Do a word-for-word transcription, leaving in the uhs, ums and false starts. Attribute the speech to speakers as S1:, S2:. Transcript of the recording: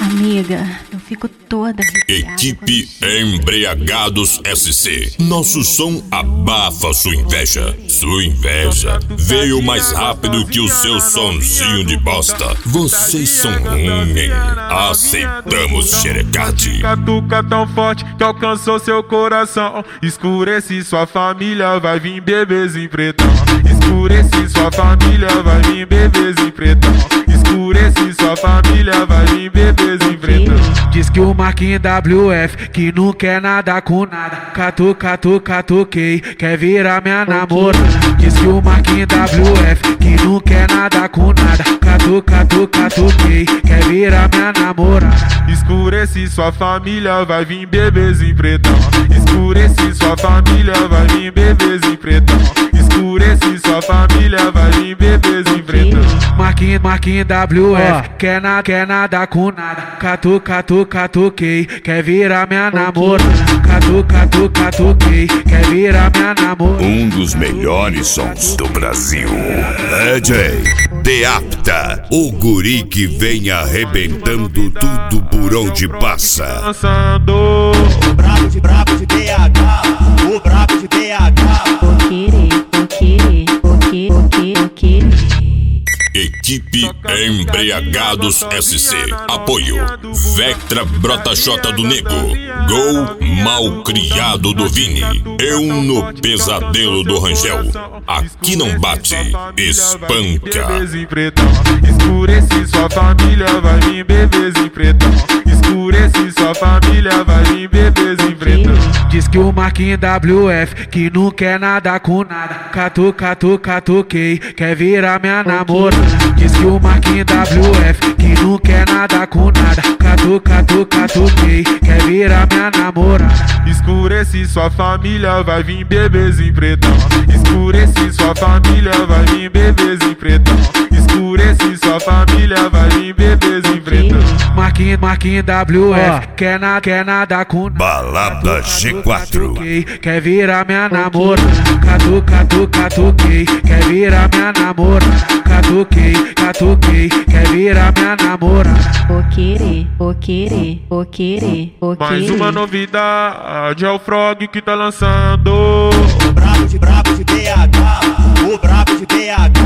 S1: Amiga, eu fico toda arrepiada.
S2: Equipe Embriagados S C. Nosso som abafa sua inveja. Sua inveja veio mais rápido que o seu sonzinho de bosta. Vocês são ruins. Aceitamos xerecade.
S3: Catuca tão forte que alcançou seu coração. Escurece sua família, vai vir bebezinho pretão. Escurece sua família, vai vir bebezinho pretão. Escurece sua família, vai vir bebezinho pretão.
S4: Diz que o Marquinhos W F que não quer nada com nada. Catu, catu, catuquei, quer virar minha namorada. Diz que o Marquinhos W F que não quer nada com nada. Catu, catu, catuquei, quer virar minha namorada.
S3: Escurece sua família, vai vir bebezinho pretão. Escurece sua família, vai vir bebezinho pretão. Escurece sua família, vai vir bebezinho pretão.
S4: Marquinhos, Marquinhos W F quer nada, quer nada com nada. Catu, catu, catuquei, quer virar minha namorada. Catu, catu, catuquei, quer virar minha namorada.
S2: Um dos melhores sons do Brasil. D J Deapta, o guri que vem arrebentando tudo por onde passa.
S3: Dançando.
S5: O brabo de brabo de B H, o brabo de B H.
S1: Vou querer, vou querer, vou querer, vou querer, vou querer.
S2: Equipe Embriagados S C. Apoio Vectra Brotaxota do Nego. Gol Malcriado do Vini. Eu no Pesadelo do Rangel. Aqui não bate, espanca.
S3: Escurece sua família, vai vir bebezinho pretão. Escurece sua família, vai vir bebezinho pretão.
S4: Diz que o Marquinhos W F que não quer nada com nada. Catu, catu, catuquei, quer virar minha namorada. Diz que o Marquinhos W F que não quer nada com nada. Catu, catu, catuquei, quer virar minha namorada.
S3: Escurece sua família, vai vir bebezinho pretão. Escurece sua família, vai vir bebezinho pretão. Escurece sua família, vai vir bebezinho pretão.
S4: Marquinhos, Marquinhos W F quer nada, quer nada com nada.
S2: Balada G quatro.
S4: Quer virar minha namorada. Catu, catu, catuquei, quer virar minha namorada. Catuquei, catuquei, quer virar minha namorada.
S1: Vou querer, vou querer, vou querer, vou querer.
S3: Mais uma novidade é o Frog que tá lançando.
S5: O brabo de brabo de B H, o brabo de B H.